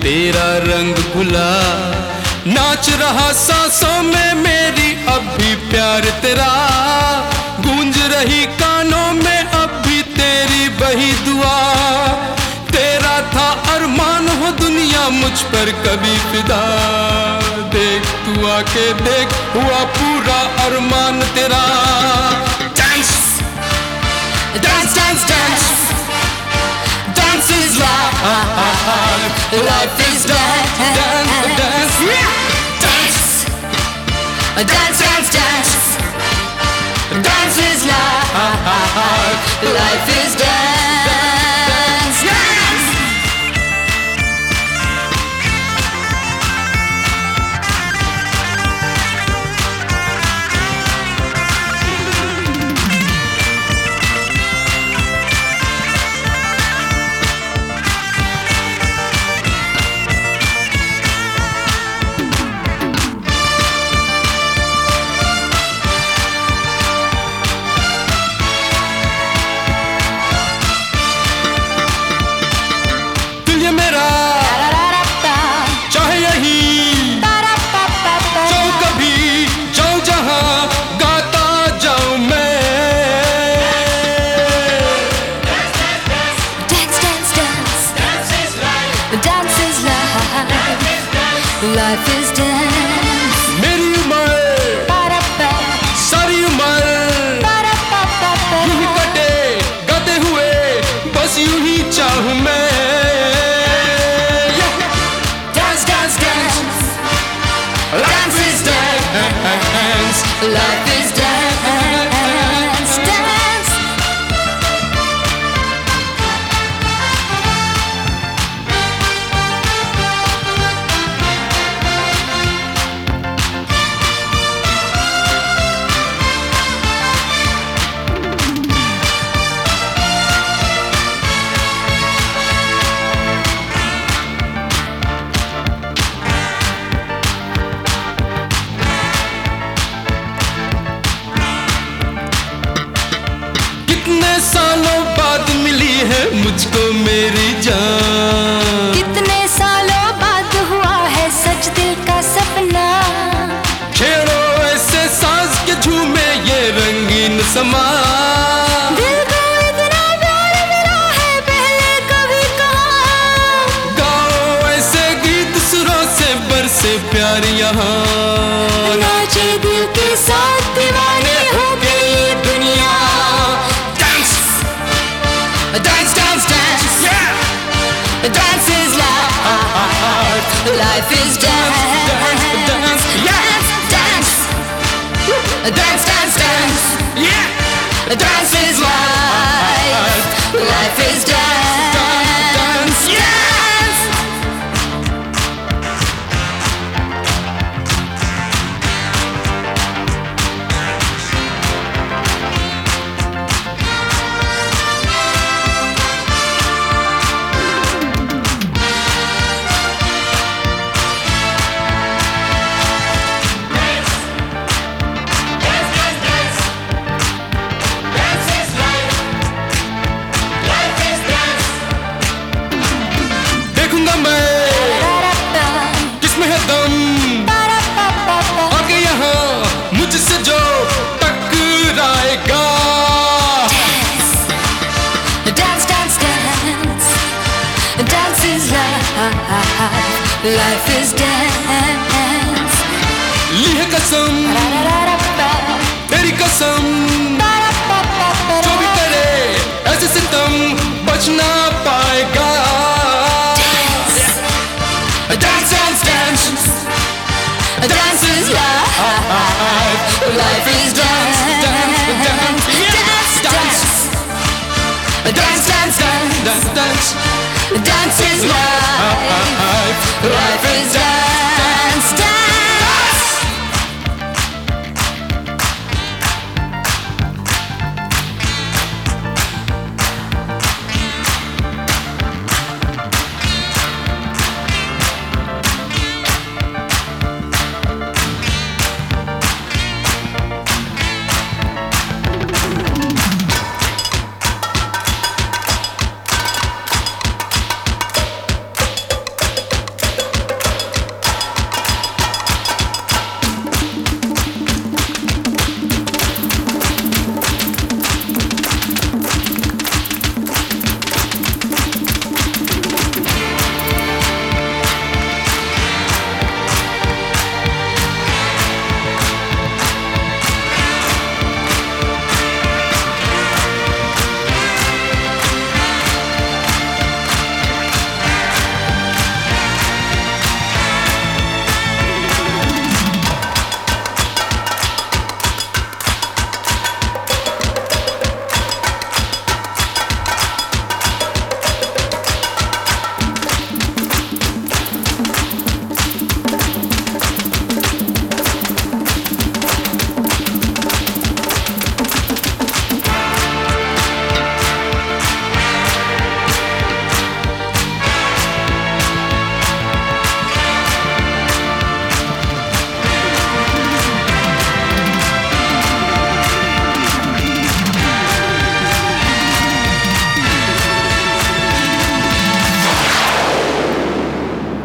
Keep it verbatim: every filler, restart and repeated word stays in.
तेरा रंग घुला, नाच रहा सांसों में मेरी अब भी प्यार तेरा, गूंज रही कानों में अब भी तेरी वही दुआ। तेरा था अरमान हो दुनिया मुझ पर कभी फिदा, देख तू आके देख हुआ पूरा अरमान तेरा। Dance dance dance dance, dance is life, life is dance, dance, dance, dance, dance, dance, dance, dance is life, life is dance, dance. Life is dance. मेरी उम्र सारी उम्र यूं ही कटे गाते हुए बस यूं ही चाहूं मैं। Dance dance dance, life is dance, life is dance, dance. कितने सालों बाद मिली है मुझको मेरी जान, कितने सालों बाद हुआ है सच दिल का सपना। छेड़ो ऐसे सांस के झूमे ये रंगीन समा, दिल को इतना प्यार मिला है पहले कभी कहाँ। गाओ ऐसे गीत सुरों से बरसे प्यार यहाँ, नाचे दिल के साथ दीवाने हो गई दुनिया। Dance, dance, dance, yeah. Dance is life, life is dance, Dance, dance, yeah. dance, Dance, dance, dance, yeah. dance is life, life is dance, Dance, yeah. देखूंगा मैं किसमें है दम, आगे यहाँ मुझसे जो टकराएगा। dance, dance, dance, dance is life, life is dance. ली है कसम तेरी कसम, जो भी करे ऐसे सितम बच ना पाएगा। Dance, dance, dance, Dance is life, life is dance, dance, dance, dance, dance, dance, dance, dance, dance, dance, dance is life, life.